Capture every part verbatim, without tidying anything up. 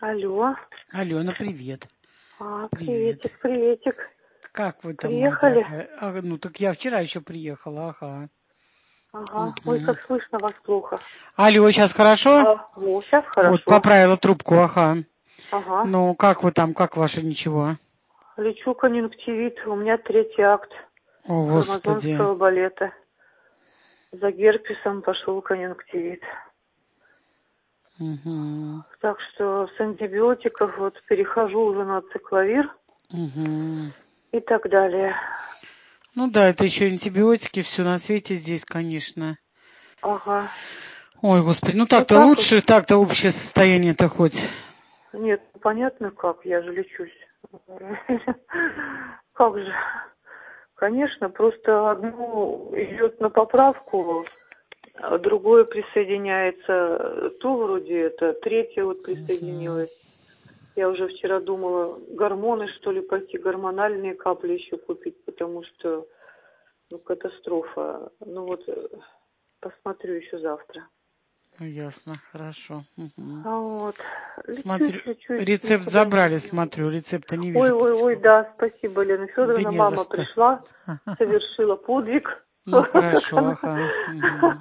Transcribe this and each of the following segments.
Алло. Алена, привет. А, Привет. приветик, приветик. Как вы там, Приехали? моя дорогая? А, ну, так я вчера еще приехала, ага. Ага. Ой, Угу. как слышно вас плохо. Алло, сейчас хорошо? А, ну, сейчас хорошо. Вот, поправила трубку, ага. Ага. Ну, как вы там, как ваше ничего? Лечу конъюнктивит. У меня третий акт О, Господи. амазонского балета. За герпесом пошел конъюнктивит. Угу. Так что с антибиотиков вот перехожу уже на цикловир Угу. и так далее. Ну да, это еще антибиотики, все на свете здесь, конечно. Ага. Ой, Господи, ну Ну так-то так лучше, вот. так-то общее состояние-то хоть. Нет, понятно как, я же лечусь. Как же? Конечно, просто одно идет на поправку, а другое присоединяется. То вроде это, третье вот присоединилось. Я уже вчера думала, гормоны, что ли, пойти, гормональные капли еще купить, потому что, ну, катастрофа. Ну вот, посмотрю еще завтра. Ну, ясно, хорошо. Угу. А вот, Смотрю, лечусь, лечусь, рецепт никуда не забрали, денусь. смотрю, рецепта не Ой, вижу. ой, ой, да, спасибо, Лена Да Федоровна. не за Мама что. пришла, совершила подвиг. Ну, хорошо, ага. Угу.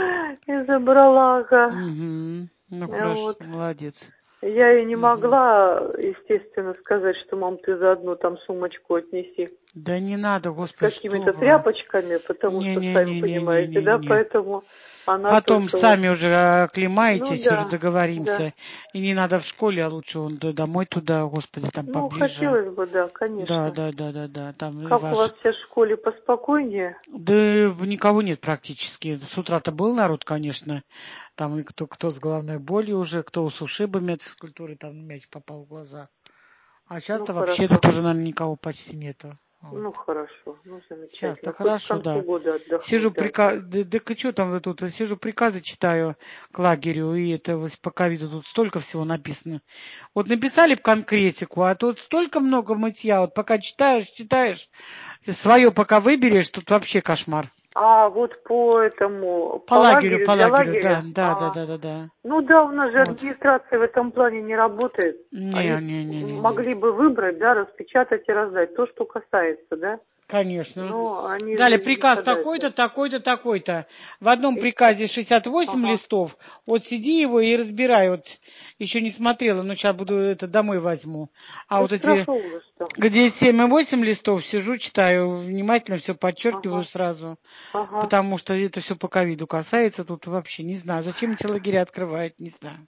И забрала, ага. Угу. Ну, хорошо, Вот. молодец. Я ей не Угу. могла, естественно, сказать, что, мам, ты заодно там сумочку отнеси. Да не надо, С Господи, что какими-то вы. тряпочками, потому что, сами понимаете, да, Не-не-не-не-не-не-не. поэтому она Потом только вот... сами уже Ну оклемаетесь, уже да, да. договоримся. И не надо в школе, а лучше он домой туда, Господи, там Ну, поближе. хотелось бы, да, Да, конечно. да, да, да, да. Там и Как у вас ваш. сейчас в школе поспокойнее? Да никого нет практически. С утра-то был народ, конечно. Там и кто, кто с головной болью уже, кто с ушибами от физкультуры, там мяч попал в глаза. А Ну, сейчас-то вообще хорошо. тут уже, наверное, никого почти нету. Вот. Ну, хорошо. Ну, Сейчас-то замечательно. Хоть к хорошо, концу да. года Сижу, отдохнуть дать. приказ... Да, да что там вы тут? Сижу, приказы читаю к лагерю, и это вот по ковиду тут столько всего написано. Вот написали в конкретику, а тут столько много мытья. Вот пока читаешь, читаешь, свое пока выберешь, тут вообще кошмар. А вот по этому, По по лагерю, лагерю, по для лагерю, да, лагеря, да, да, а, да, да, да. ну да, у нас же Вот. администрация в этом плане не работает. Не, Они не, не, не, не. могли бы выбрать, да, распечатать и раздать. То, что касается, да. Конечно. Но они Дали же не приказ подача. такой-то, такой-то, такой-то. В одном И- приказе шестьдесят восемь Ага. листов. Вот сиди его и разбирай. Вот еще не смотрела, но сейчас буду это домой возьму. А Да вот эти, страшно ужас-то. где семь и восемь листов, сижу, читаю, внимательно все подчеркиваю Ага. сразу. Ага. Потому что это все по ковиду касается. Тут вообще не знаю. Зачем эти лагеря открывают, не знаю.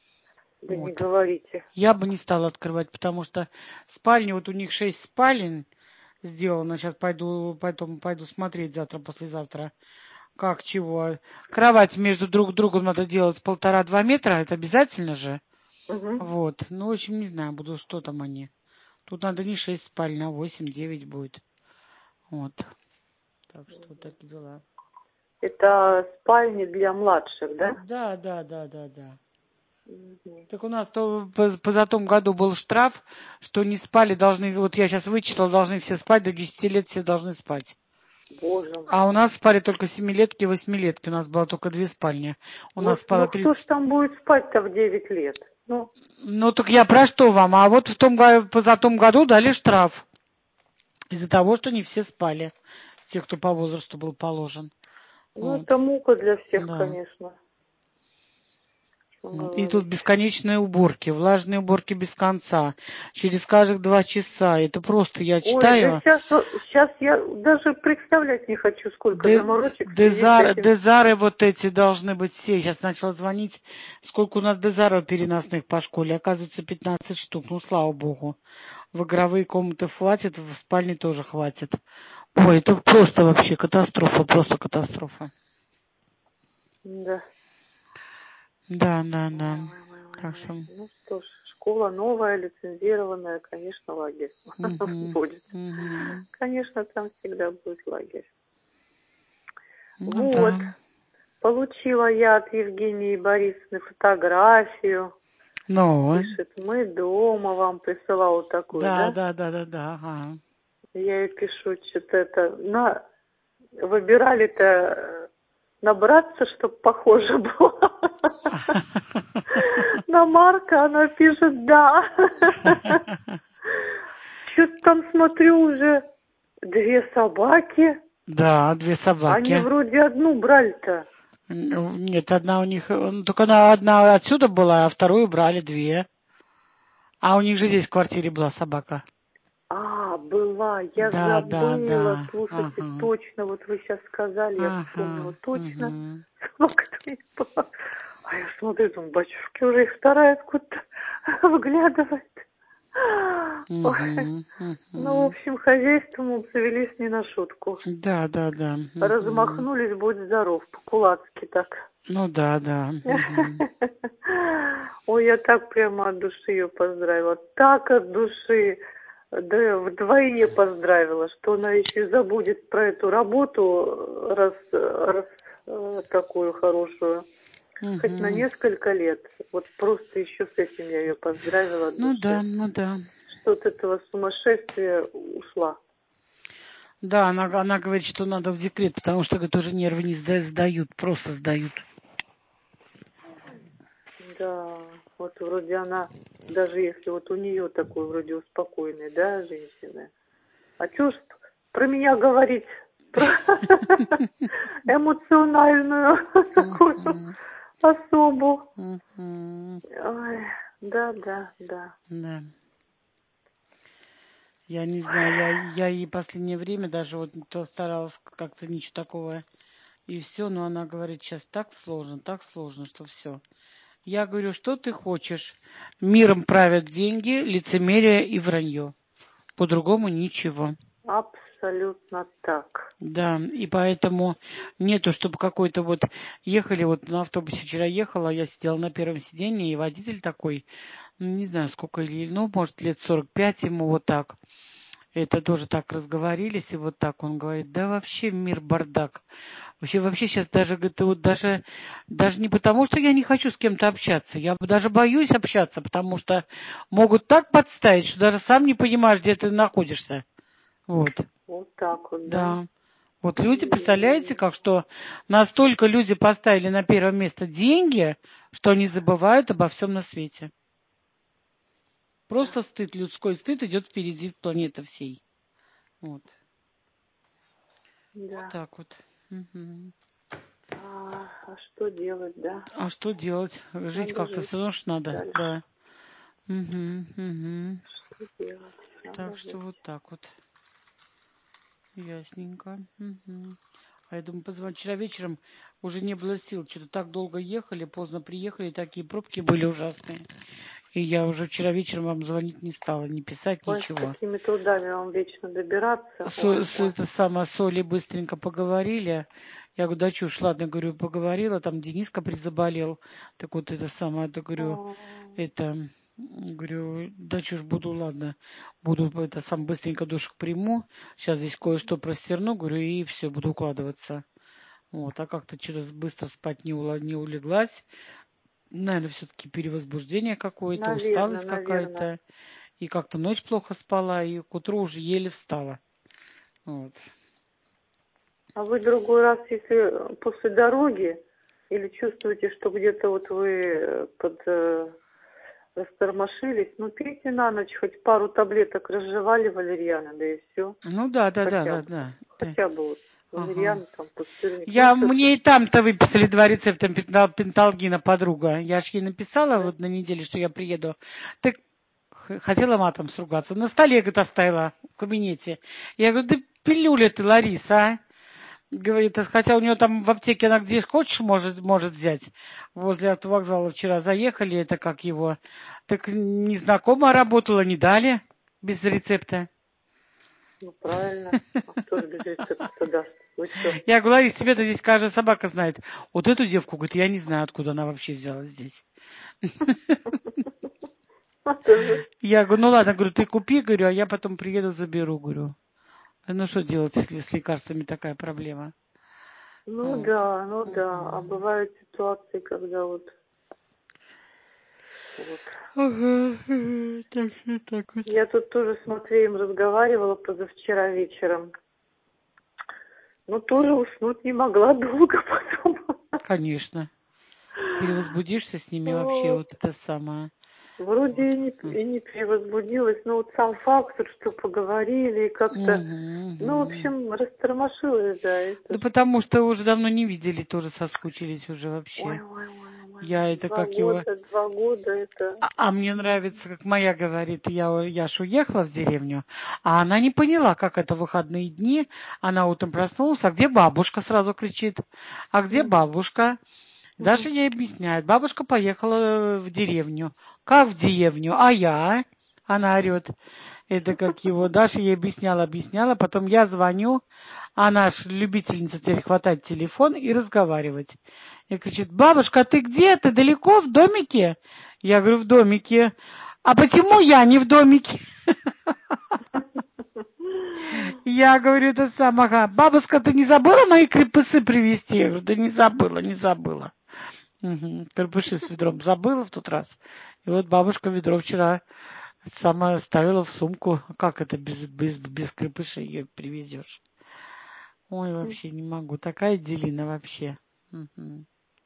Да не Вот. говорите. Я бы не стала открывать, потому что спальни, вот у них шесть спален сделано. Сейчас пойду, потом пойду смотреть завтра, послезавтра, как чего. Кровать между друг другом надо делать полтора-два метра, это обязательно же. Угу. Вот. Ну, в общем, не знаю, буду, что там они. Тут надо не шесть спален, а восемь-девять будет. Вот. Так что вот такие дела. Это спальни для младших, да? Да, да, да, да, да. Угу. Так у нас то позатом году был штраф, что не спали, должны, вот я сейчас вычислила, должны все спать, до десяти лет все должны спать. Боже мой. А у нас спали только семилетки и восьмилетки, у нас было только две спальни. У нас Вот, ну спало кто ж тридцать. там будет спать-то в девять лет? Ну, Ну так я про что вам? А вот в том, го- позатом году дали штраф из-за того, что не все спали, те, кто по возрасту был положен. ну Вот, это мука для всех, да. конечно. Что Вот. И тут говорить. бесконечные уборки, влажные уборки без конца, через каждых два часа. Это просто я Ой, да читаю. сейчас, сейчас я даже представлять не хочу, сколько Де- заморочек в связи с Дезар, этим. дезары вот эти должны быть все. Сейчас начала звонить, сколько у нас дезаров переносных по школе. Оказывается, пятнадцать штук. Ну, слава богу. В игровые комнаты хватит, в спальне тоже хватит. Ой, это просто вообще катастрофа, просто катастрофа. Да. Да, да, Ой, да. ой, ой, ой, Так ой. что... Ну что ж, школа новая, лицензированная, конечно, лагерь Угу, будет. угу. Конечно, там всегда будет лагерь. Ну Вот. да. Получила я от Евгении Борисовны фотографию. Ну, Пишет, мы дома, вам присылала такую, да, да? да, да, да, да, ага. Я ей пишу, что-то это, на, выбирали-то набраться, чтобы похоже было. иномарка? Она пишет, да. Что-то там смотрю уже две собаки. Да, две собаки. Они вроде одну брали-то. Нет, одна у них, ну, только она одна отсюда была, а вторую брали две. А у них же здесь в квартире была собака. А, была, я Да, да, забыла. да. Слушайте, Ага. точно, вот вы сейчас сказали, я Ага. вспомнила точно. Угу. Собака-то у них была. А я смотрю, думаю, батюшки, уже их вторая откуда-то выглядывает. Угу. Ой. Угу. Ну, в общем, хозяйством обзавелись не на шутку. Да, да, да. Угу. Размахнулись, будь здоров, по-кулацки так. Ну да, да. Угу. Ой, я так прямо от души ее поздравила. Так от души. Да, вдвойне поздравила, что она еще забудет про эту работу, раз, раз такую хорошую. Угу. Хоть на несколько лет. Вот просто еще с этим я ее поздравила от Ну души. да, ну да. Что от этого сумасшествия ушла. Да, она, она говорит, что надо в декрет, потому что, говорит, уже нервы не сда- сдают, просто сдают. Да, вот вроде она, даже если вот у нее такой вроде успокоенный, да, женщина. А чё ж про меня говорить, про эмоциональную такую особу. Ой, да, да, да. Да. Я не знаю, я, я ей последнее время даже вот то старалась как-то ничего такого и все, но она говорит, сейчас так сложно, так сложно, что все. Я говорю, что ты хочешь? Миром правят деньги, лицемерие и вранье. По-другому ничего. Абсолютно так. Да, и поэтому нету, чтобы какой-то вот ехали, вот на автобусе вчера ехала, я сидела на первом сиденье, и водитель такой, ну не знаю сколько, ну может лет сорок пять ему вот так. Это тоже так разговорились, и вот так он говорит, да вообще мир бардак. Вообще, вообще сейчас даже, говорит, вот даже, даже не потому, что я не хочу с кем-то общаться, я даже боюсь общаться, потому что могут так подставить, что даже сам не понимаешь, где ты находишься. Вот. Вот так вот, да. Да. Вот люди, представляете, как что настолько люди поставили на первое место деньги, что они забывают обо всем на свете. Просто стыд, людской стыд идет впереди планеты всей. Вот. Да. Вот так вот. Угу. А, а что делать, да? А что делать? Жить Надо как-то жить все равно ж надо. дальше. Да. Угу, угу. Что делать? Надо Так жить. что вот так вот. Ясненько. Угу. А я думаю, позвонить. Вчера вечером уже не было сил. Что-то так долго ехали, поздно приехали, такие пробки были ужасные. И я уже вчера вечером вам звонить не стала, не писать, Ой, с ничего. такими трудами вам вечно добираться. С, Ой, с, ой. это самое, с Олей быстренько поговорили. Я говорю, да чушь, ладно, говорю, поговорила, там Дениска призаболел. Так вот это самое, да говорю, это, говорю, да чушь, буду, ладно, буду это сам быстренько душек приму. Сейчас здесь кое-что простерну, говорю, и все, буду укладываться. Вот, а как-то через быстро спать не, ула, не улеглась. Наверное, все-таки перевозбуждение какое-то, Наверное, усталость наверное. какая-то. И как-то ночь плохо спала, и к утру уже еле встала. Вот. А вы другой раз, если после дороги, или чувствуете, что где-то вот вы под э, растормошились, ну пейте на ночь хоть пару таблеток разжевали валерьяна, да и все. Ну да, да, да, Хотя да, бы. да. Да. Хотя бы вот Ага. валерьяна, там, пустырник. Ну, Я, что-то. мне и там-то выписали два рецепта пентал- пенталгина, подруга. Я ж ей написала Да. вот на неделе, что я приеду. Так х- хотела матом сругаться. На столе, говорит, оставила в кабинете. Я говорю, да пилюля ты, Лариса, а? Говорит, а хотя у нее там в аптеке она где хочешь может, может взять. Возле автовокзала вчера заехали, это как его. Так незнакомая работала, не дали без рецепта. Ну, правильно. А кто же без рецепта даст? Вы что? Я говорю, Ларис, тебе-то здесь каждая собака знает. Вот эту девку, говорит, я не знаю, откуда она вообще взялась здесь. Я говорю, ну ладно, говорю, ты купи, говорю, а я потом приеду, заберу, говорю. Ну что делать, если с лекарствами такая проблема? Ну Вот. да, ну да. А Мгм. бывают ситуации, когда вот... вот. Ага, ага, так что так вот. Я тут тоже с Матвеем разговаривала позавчера вечером. Ну, тоже уснуть не могла долго потом. Конечно. перевозбудишься с ними вообще, вот это самое. Вроде Вот. и не, и не перевозбудилась, но вот сам факт, что поговорили, и как-то, Угу, ну, в угу. общем, растормошилась, да, это Да ж. потому что уже давно не видели, тоже соскучились уже Ой, вообще. ой, ой, ой, Я ой, это два как его... года, два года, это... А, а мне нравится, как моя говорит, я, я ж уехала в деревню, а она не поняла, как это выходные дни. Она утром проснулась, а где бабушка, сразу кричит. А где Мгм, бабушка? Даша мгм. ей объясняет. Бабушка поехала в деревню. Как в деревню? А я? Она орет. Это как его. Даша ей объясняла, объясняла. Потом я звоню. Она ж любительница теперь хватать телефон и разговаривать. И кричит: бабушка, ты где? Ты далеко в домике? Я говорю: в домике. А почему я не в домике? Я говорю: это сам, ага. Бабушка, ты не забыла мои крепысы привезти? Я говорю: да не забыла, не забыла. Угу. Крепыши с ведром забыла в тот раз. И вот бабушка ведро вчера сама ставила в сумку. Как это без, без, без крепышей ее привезешь? Ой, вообще не могу. Такая делина вообще. Угу.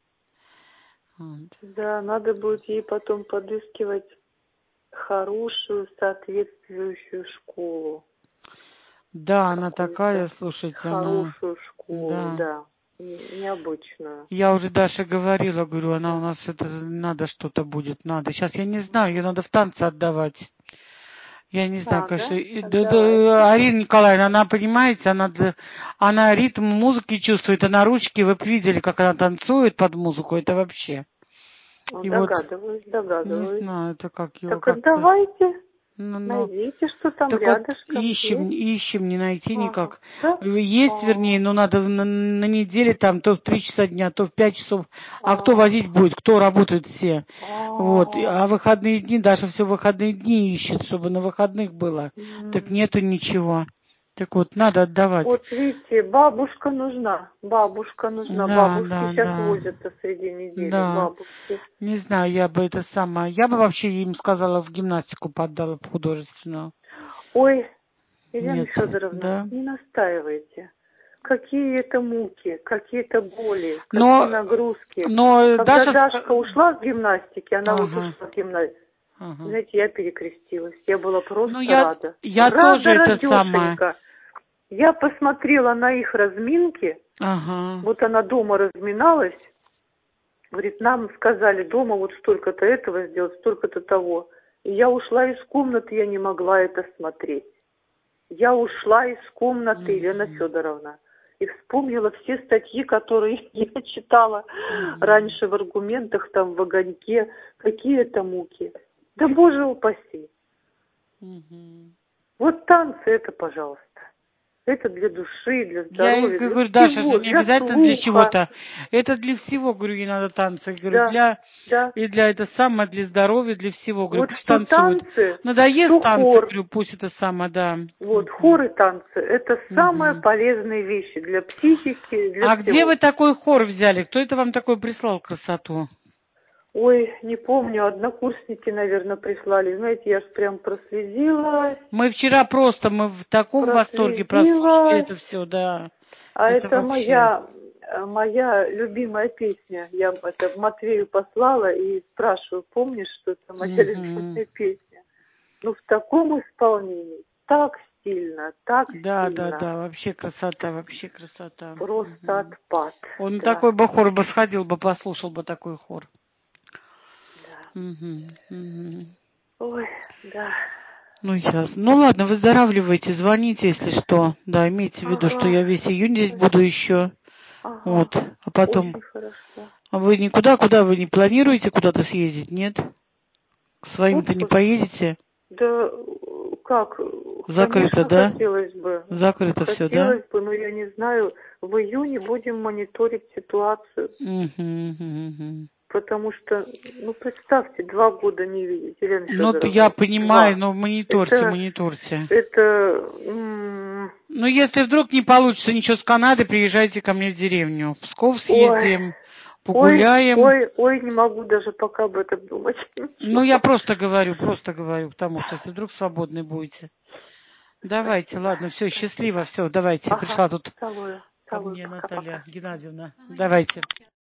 Вот. Да, надо будет ей потом подыскивать хорошую, соответствующую школу. Да, она такая, Какую-то слушайте, она... хорошую школу, Да. да, не- необычную. Я уже Даше говорила, говорю, она у нас это надо что-то будет, надо. Сейчас я не знаю, ее надо в танцы отдавать. Я не знаю, конечно. Надо, и- Да, отдавайте. да, Арина Николаевна, она, понимаете, она, для- она ритм музыки чувствует, она ручки, вы б видели, как она танцует под музыку, это вообще. Ну, И вот, догадываюсь, не догадываюсь. знаю, это как его Так как-то... отдавайте, Ну, ну, найдите, что там так вот рядышком ищем, есть. ищем, не найти Ага, никак. да? Есть, вернее, А, но надо на, на неделе там то в три часа дня, то в пять часов. А кто а, возить будет? Кто работают все? Вот. И- а. А выходные дни, Даша все выходные дни ищет, чтобы на выходных было. Так М. нету ничего. Так вот, надо отдавать. Вот видите, бабушка нужна, бабушка нужна. Да, Бабушки да, сейчас да. возятся среди недели, Да. бабушки. Не знаю, я бы это самое. Я бы вообще им сказала, в гимнастику поддала в художественную. Ой, Елена Нет, Федоровна, да. не настаивайте. Какие это муки, какие-то боли, какие Но, нагрузки. но Когда Даша... Дашка ска- ушла с гимнастики, она вот Ага, ушла с гимнастики, ага. знаете, я перекрестилась. Я была Ну, просто я, рада. я тоже Рада, это самое. радешенька. Я посмотрела на их разминки. Ага. Вот она дома разминалась. Говорит, нам сказали дома вот столько-то этого сделать, столько-то того. И я ушла из комнаты, я не могла это смотреть. Я ушла из комнаты, Елена Угу, Федоровна, и вспомнила все статьи, которые я читала угу, раньше в аргументах, там, в огоньке. Какие это муки. Да боже упаси. угу. Вот танцы это, пожалуйста. Это для души, для Я ей здоровья, для говорю: Даша же всего, не для обязательно для слуха. чего-то. Это для всего, говорю, ей надо танцы. Говорю, Да, для да. и для это самое, для здоровья, для всего. Говорю, Вот пусть что танцуют. танцы, Надоест что танцы, хор. говорю, пусть это самое, да. Вот, Угу, хор и танцы – это самые угу. полезные вещи для психики, для А где вы всего. такой хор взяли? Кто это вам такой прислал красоту? Ой, не помню, однокурсники, наверное, прислали. Знаете, я ж прям прослезилась, Мы вчера просто, мы в таком восторге прослушали прослезилась. это все, да. А Это это вообще. моя, э, моя любимая песня. Я это Матвею послала и спрашиваю, помнишь, что это моя Угу. любимая песня? Ну, в таком исполнении, так стильно, так Да, да, стильно. да, вообще красота, вообще красота. Просто Мгм. отпад, Он на да, такой бы хор бы сходил бы, послушал бы такой хор. да. Мгм, мгм. Ой, да. Ну, ясно. Ну, ладно, выздоравливайте, звоните, если что. Да, имейте в виду, что Ага, я весь июнь здесь буду спасибо. еще. Ага, Вот. А потом... очень хорошо. А вы никуда, куда вы не планируете куда-то съездить, нет? К своим-то не Отпуск? поедете? Да э, как? Закрыто, Конечно, да? хотелось бы. Закрыто все, да? Хотелось бы, но я не знаю. В июне будем мониторить ситуацию. Мгм, мгм, мгм. Потому что, ну, представьте, два года не видеть, Елена Ну, т- я Федоровна. понимаю, Два. но мониторьте, Это, мониторьте. это, м, Ну, если вдруг не получится ничего с Канады, приезжайте ко мне в деревню. В Псков ой, съездим, ой, погуляем. ой, ой, не могу даже пока об этом думать. Ну, я просто говорю, просто говорю, потому что если вдруг свободны будете. Давайте, Спасибо, ладно, все, счастливо, спасибо. все, давайте. Ага, Пришла тут целую, ко целую, мне пока-пока. Наталья Геннадьевна. Давайте.